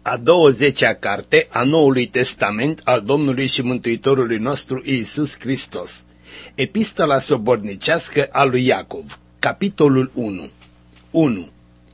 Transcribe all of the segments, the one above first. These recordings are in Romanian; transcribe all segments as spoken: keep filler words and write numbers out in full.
a douăzecea carte a Noului Testament al Domnului și Mântuitorului nostru Iisus Hristos. Epistola sobornicească a lui Iacov, capitolul unu. unu.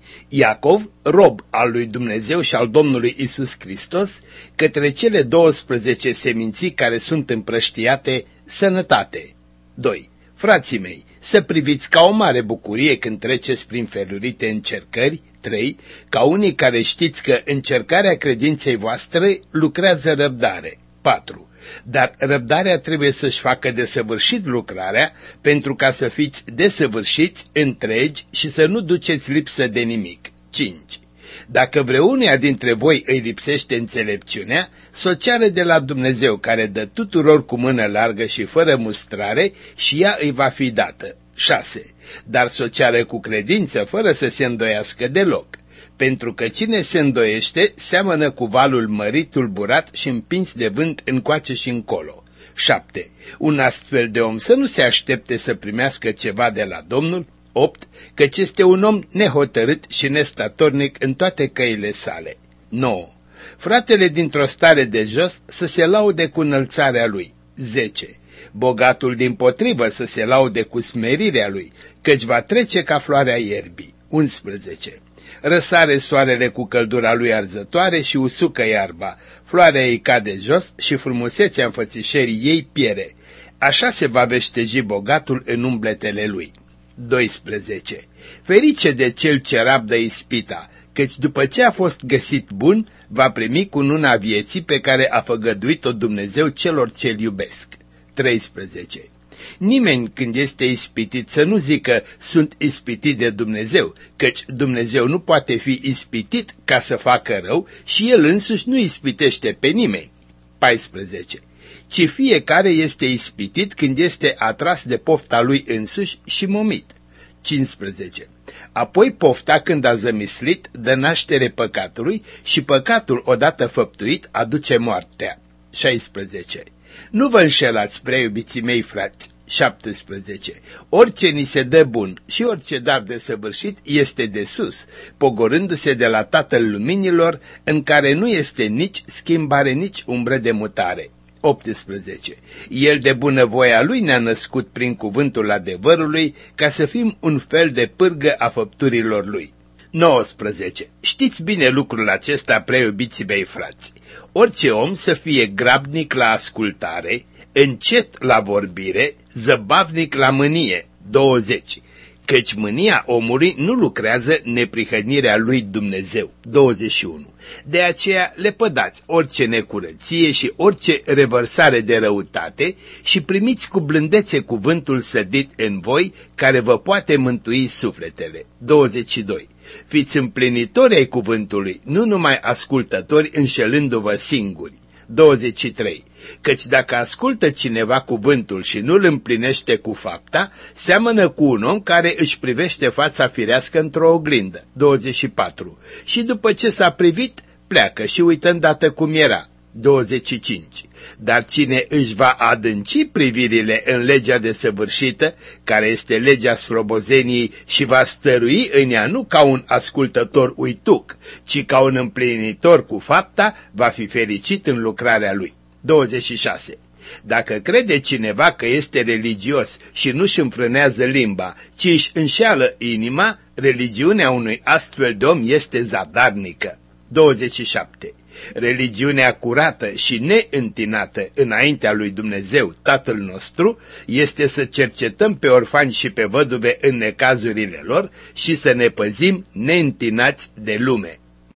Iacov, rob al lui Dumnezeu și al Domnului Iisus Hristos, către cele douăsprezece seminții care sunt împrăștiate, sănătate. doi. Frații mei, să priviți ca o mare bucurie când treceți prin felurite încercări. trei. Ca unii care știți că încercarea credinței voastre lucrează răbdare. patru. Dar răbdarea trebuie să-și facă desăvârșit lucrarea, pentru ca să fiți desăvârșiți, întregi și să nu duceți lipsă de nimic. cinci. Dacă vreunia dintre voi îi lipsește înțelepciunea, s-o ceară de la Dumnezeu, care dă tuturor cu mână largă și fără mustrare, și ea îi va fi dată. șase. Dar s-o ceară cu credință, fără să se îndoiască deloc, pentru că cine se îndoiește seamănă cu valul mărit, tulburat și împins de vânt încoace și încolo. șapte. Un astfel de om să nu se aștepte să primească ceva de la Domnul. opt. Căci este un om nehotărât și nestatornic în toate căile sale. nouă. Fratele dintr-o stare de jos să se laude cu înălțarea lui. zece. Bogatul dimpotrivă să se laude cu smerirea lui, căci va trece ca floarea ierbii. unsprezece. Răsare soarele cu căldura lui arzătoare și usucă iarba, floarea ei cade jos și frumusețea înfățișării ei piere. Așa se va veșteji bogatul în umbletele lui. doisprezece. Ferice de cel ce rabdă ispita, căci după ce a fost găsit bun, va primi cununa vieții pe care a făgăduit-o Dumnezeu celor ce-L iubesc. treisprezece. Nimeni când este ispitit să nu zică sunt ispitit de Dumnezeu, căci Dumnezeu nu poate fi ispitit ca să facă rău și El însuși nu ispitește pe nimeni. paisprezece. Ci fiecare este ispitit când este atras de pofta lui însuși și momit. cincisprezece. Apoi pofta, când a zămislit, dă naștere păcatului și păcatul odată făptuit aduce moartea. șaisprezece. Nu vă înșelați, prea iubiții mei frați. șaptesprezece. Orice ni se dă bun și orice dar de săvârșit este de sus, pogorându-se de la Tatăl Luminilor, în care nu este nici schimbare, nici umbră de mutare. optsprezece. El de bunăvoia lui ne-a născut prin cuvântul adevărului, ca să fim un fel de pârgă a făpturilor lui. nouăsprezece. Știți bine lucrul acesta, prea iubiții mei frați. Orice om să fie grabnic la ascultare, încet la vorbire, zăbavnic la mânie. douăzeci. Căci mânia omului nu lucrează neprihănirea lui Dumnezeu. douăzeci și unu. De aceea lepădați orice necurăție și orice revărsare de răutate și primiți cu blândețe cuvântul sădit în voi, care vă poate mântui sufletele. douăzeci și doi. Fiți împlinitori ai cuvântului, nu numai ascultători înșelându-vă singuri. douăzeci și trei. Căci dacă ascultă cineva cuvântul și nu îl împlinește cu fapta, seamănă cu un om care își privește fața firească într-o oglindă. douăzeci și patru. Și după ce s-a privit, pleacă și uită îndată cum era. douăzeci și cinci. Dar cine își va adânci privirile în legea desăvârșită, care este legea slobozeniei, și va stărui în ea nu ca un ascultător uituc, ci ca un împlinitor cu fapta, va fi fericit în lucrarea lui. douăzeci și șase. Dacă crede cineva că este religios și nu-și înfrânează limba, ci își înșeală inima, religiunea unui astfel de om este zadarnică. douăzeci și șapte. Religiunea curată și neîntinată înaintea lui Dumnezeu, Tatăl nostru, este să cercetăm pe orfani și pe văduve în necazurile lor și să ne păzim neîntinați de lume.